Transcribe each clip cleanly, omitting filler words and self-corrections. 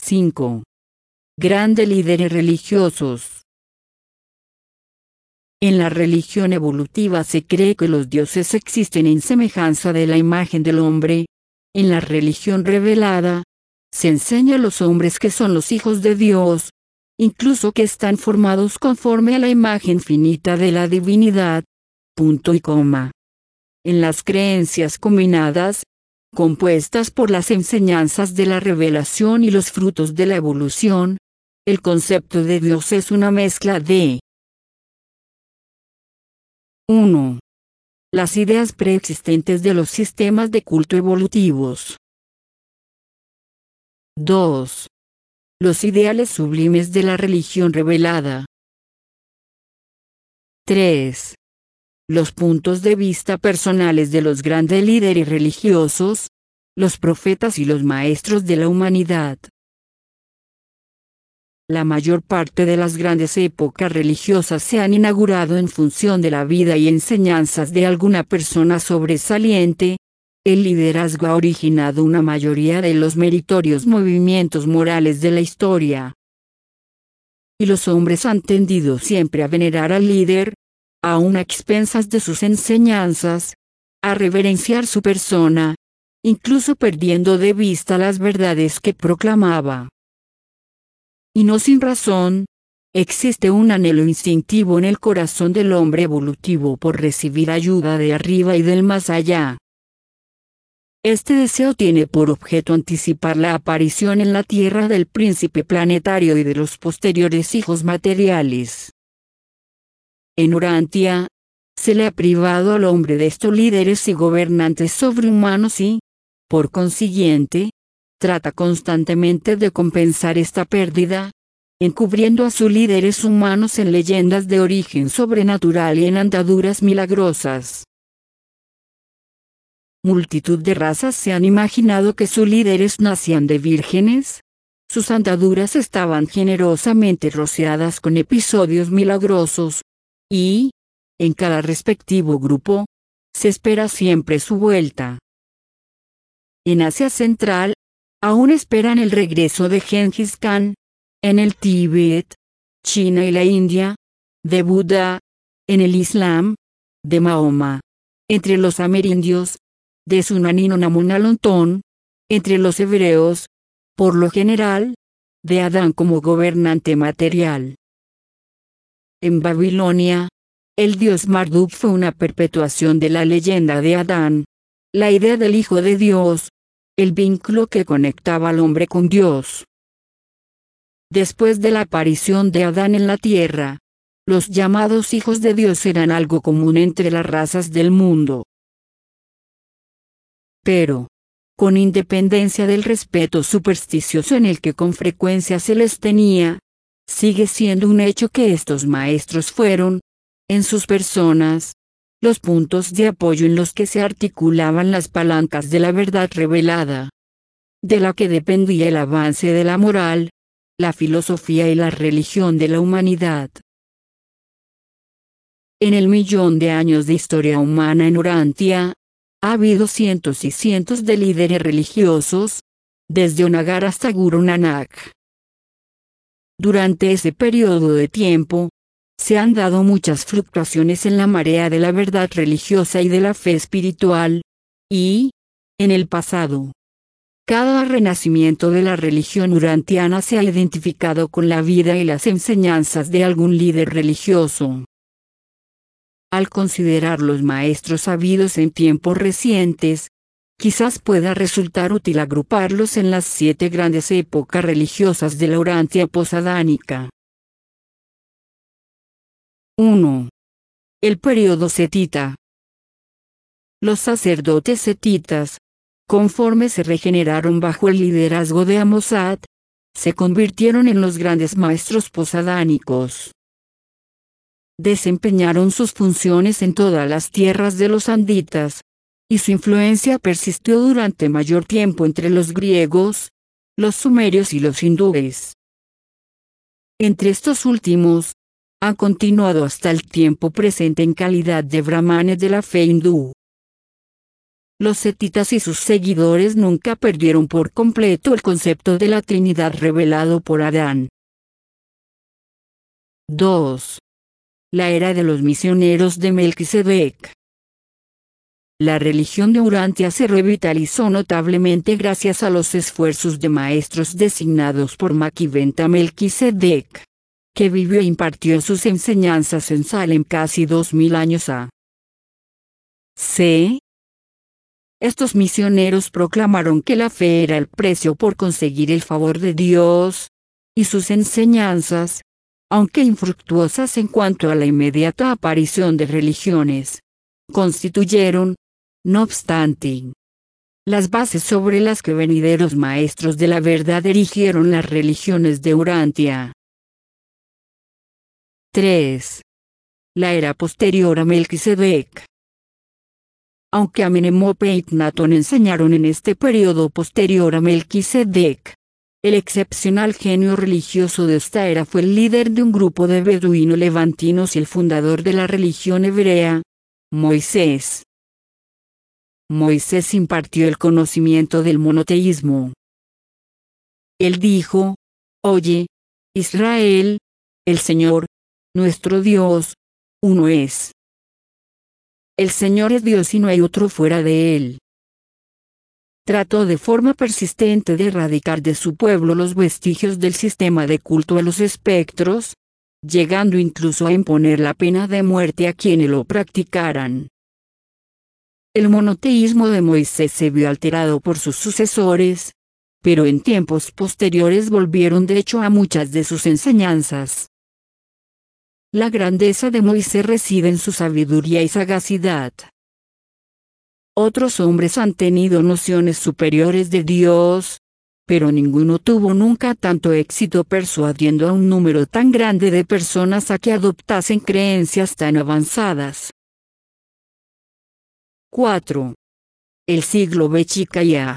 5. Grandes líderes religiosos. En la religión evolutiva se cree que los dioses existen en semejanza de la imagen del hombre. En la religión revelada, se enseña a los hombres que son los hijos de Dios, incluso que están formados conforme a la imagen finita de la divinidad. Punto y coma. En las creencias combinadas, compuestas por las enseñanzas de la revelación y los frutos de la evolución, el concepto de Dios es una mezcla de 1. Las ideas preexistentes de los sistemas de culto evolutivos. 2. Los ideales sublimes de la religión revelada. 3. Los puntos de vista personales de los grandes líderes religiosos, los profetas y los maestros de la humanidad. La mayor parte de las grandes épocas religiosas se han inaugurado en función de la vida y enseñanzas de alguna persona sobresaliente. El liderazgo ha originado una mayoría de los meritorios movimientos morales de la historia. Y los hombres han tendido siempre a venerar al líder, aun a expensas de sus enseñanzas, a reverenciar su persona, incluso perdiendo de vista las verdades que proclamaba. Y no sin razón, existe un anhelo instintivo en el corazón del hombre evolutivo por recibir ayuda de arriba y del más allá. Este deseo tiene por objeto anticipar la aparición en la Tierra del príncipe planetario y de los posteriores hijos materiales. En Urantia, se le ha privado al hombre de estos líderes y gobernantes sobrehumanos y, por consiguiente, trata constantemente de compensar esta pérdida, encubriendo a sus líderes humanos en leyendas de origen sobrenatural y en andaduras milagrosas. Multitud de razas se han imaginado que sus líderes nacían de vírgenes. Sus andaduras estaban generosamente rociadas con episodios milagrosos, y, en cada respectivo grupo, se espera siempre su vuelta. En Asia Central, aún esperan el regreso de Gengis Khan. En el Tíbet, China y la India, de Buda. En el Islam, de Mahoma. Entre los amerindios, de Sunanino Namunalontón. Entre los hebreos, por lo general, de Adán como gobernante material. En Babilonia, el dios Marduk fue una perpetuación de la leyenda de Adán, la idea del Hijo de Dios, el vínculo que conectaba al hombre con Dios. Después de la aparición de Adán en la tierra, los llamados hijos de Dios eran algo común entre las razas del mundo. Pero, con independencia del respeto supersticioso en el que con frecuencia se les tenía, sigue siendo un hecho que estos maestros fueron, en sus personas, los puntos de apoyo en los que se articulaban las palancas de la verdad revelada, de la que dependía el avance de la moral, la filosofía y la religión de la humanidad. En el millón de años de historia humana en Urantia, ha habido cientos y cientos de líderes religiosos, desde Onagar hasta Guru Nanak. Durante ese periodo de tiempo, se han dado muchas fluctuaciones en la marea de la verdad religiosa y de la fe espiritual, y, en el pasado, cada renacimiento de la religión urantiana se ha identificado con la vida y las enseñanzas de algún líder religioso. Al considerar los maestros habidos en tiempos recientes, quizás pueda resultar útil agruparlos en las 7 grandes épocas religiosas de la Urantia posadánica. 1. El período setita. Los sacerdotes setitas, conforme se regeneraron bajo el liderazgo de Amosat, se convirtieron en los grandes maestros posadánicos. Desempeñaron sus funciones en todas las tierras de los anditas, y su influencia persistió durante mayor tiempo entre los griegos, los sumerios y los hindúes. Entre estos últimos, han continuado hasta el tiempo presente en calidad de brahmanes de la fe hindú. Los hetitas y sus seguidores nunca perdieron por completo el concepto de la Trinidad revelado por Adán. 2. La era de los misioneros de Melquisedec. La religión de Urantia se revitalizó notablemente gracias a los esfuerzos de maestros designados por Maquiventa Melquisedec, que vivió e impartió sus enseñanzas en Salem casi 2000 años a. C. Estos misioneros proclamaron que la fe era el precio por conseguir el favor de Dios, y sus enseñanzas, aunque infructuosas en cuanto a la inmediata aparición de religiones, constituyeron, no obstante, las bases sobre las que venideros maestros de la verdad erigieron las religiones de Urantia. 3. La era posterior a Melquisedec. Aunque Amenemope y Natón enseñaron en este periodo posterior a Melquisedec, el excepcional genio religioso de esta era fue el líder de un grupo de beduinos levantinos y el fundador de la religión hebrea, Moisés. Moisés impartió el conocimiento del monoteísmo. Él dijo: Oye, Israel, el Señor, nuestro Dios, uno es. El Señor es Dios y no hay otro fuera de Él. Trató de forma persistente de erradicar de su pueblo los vestigios del sistema de culto a los espectros, llegando incluso a imponer la pena de muerte a quienes lo practicaran. El monoteísmo de Moisés se vio alterado por sus sucesores, pero en tiempos posteriores volvieron de hecho a muchas de sus enseñanzas. La grandeza de Moisés reside en su sabiduría y sagacidad. Otros hombres han tenido nociones superiores de Dios, pero ninguno tuvo nunca tanto éxito persuadiendo a un número tan grande de personas a que adoptasen creencias tan avanzadas. 4. El siglo B chica y A.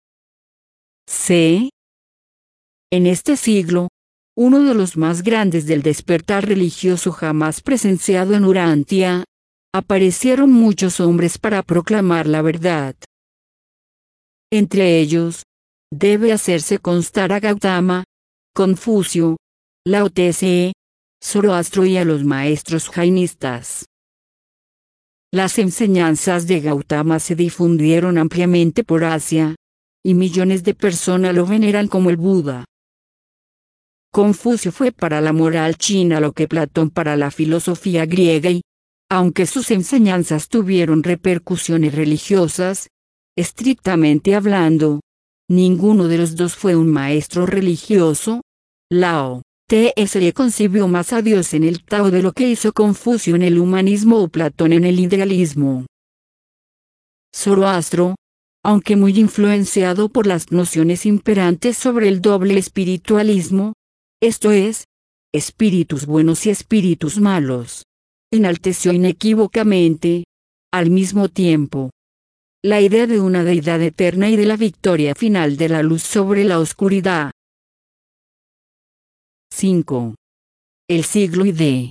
C. En este siglo, uno de los más grandes del despertar religioso jamás presenciado en Urantia, aparecieron muchos hombres para proclamar la verdad. Entre ellos, debe hacerse constar a Gautama, Confucio, Lao Tse, Zoroastro y a los maestros jainistas. Las enseñanzas de Gautama se difundieron ampliamente por Asia, y millones de personas lo veneran como el Buda. Confucio fue para la moral china lo que Platón para la filosofía griega y, aunque sus enseñanzas tuvieron repercusiones religiosas, estrictamente hablando, ninguno de los dos fue un maestro religioso. Lao Tse concibió más a Dios en el Tao de lo que hizo Confucio en el humanismo o Platón en el idealismo. Zoroastro, aunque muy influenciado por las nociones imperantes sobre el doble espiritualismo, esto es, espíritus buenos y espíritus malos, enalteció inequívocamente, al mismo tiempo, la idea de una deidad eterna y de la victoria final de la luz sobre la oscuridad. 5. El siglo ID.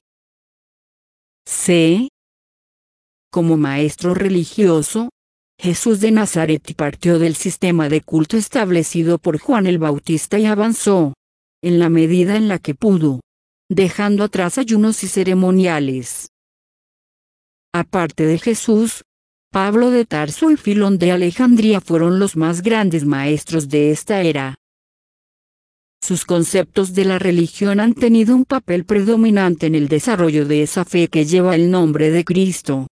C. Como maestro religioso, Jesús de Nazaret partió del sistema de culto establecido por Juan el Bautista y avanzó, en la medida en la que pudo, dejando atrás ayunos y ceremoniales. Aparte de Jesús, Pablo de Tarso y Filón de Alejandría fueron los más grandes maestros de esta era. Sus conceptos de la religión han tenido un papel predominante en el desarrollo de esa fe que lleva el nombre de Cristo.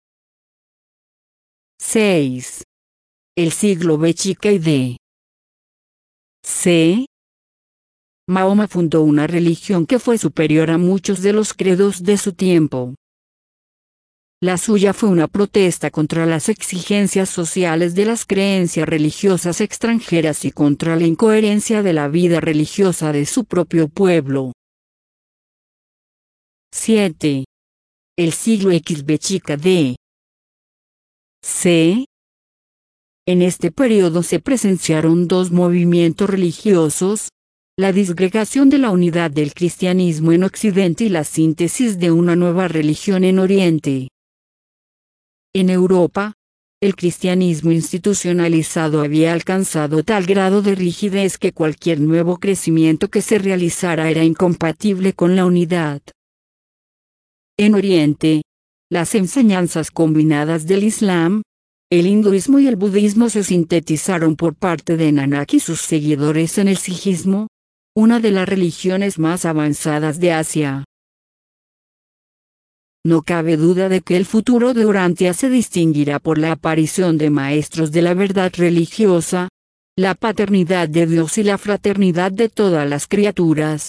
6. El siglo B chica y D. C. Mahoma fundó una religión que fue superior a muchos de los credos de su tiempo. La suya fue una protesta contra las exigencias sociales de las creencias religiosas extranjeras y contra la incoherencia de la vida religiosa de su propio pueblo. 7. El siglo XB chica D. C. En este periodo se presenciaron dos movimientos religiosos, la disgregación de la unidad del cristianismo en Occidente y la síntesis de una nueva religión en Oriente. En Europa, El cristianismo institucionalizado había alcanzado tal grado de rigidez que cualquier nuevo crecimiento que se realizara era incompatible con la unidad. En Oriente, las enseñanzas combinadas del Islam, el hinduismo y el budismo se sintetizaron por parte de Nanak y sus seguidores en el sijismo, una de las religiones más avanzadas de Asia. No cabe duda de que el futuro de Urantia se distinguirá por la aparición de maestros de la verdad religiosa, la paternidad de Dios y la fraternidad de todas las criaturas.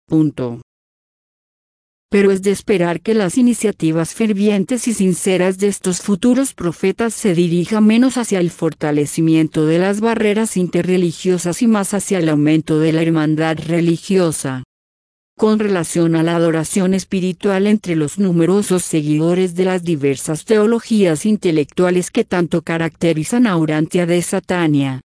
Pero es de esperar que las iniciativas fervientes y sinceras de estos futuros profetas se dirijan menos hacia el fortalecimiento de las barreras interreligiosas y más hacia el aumento de la hermandad religiosa. Con relación a la adoración espiritual entre los numerosos seguidores de las diversas teologías intelectuales que tanto caracterizan a Urantia de Satania,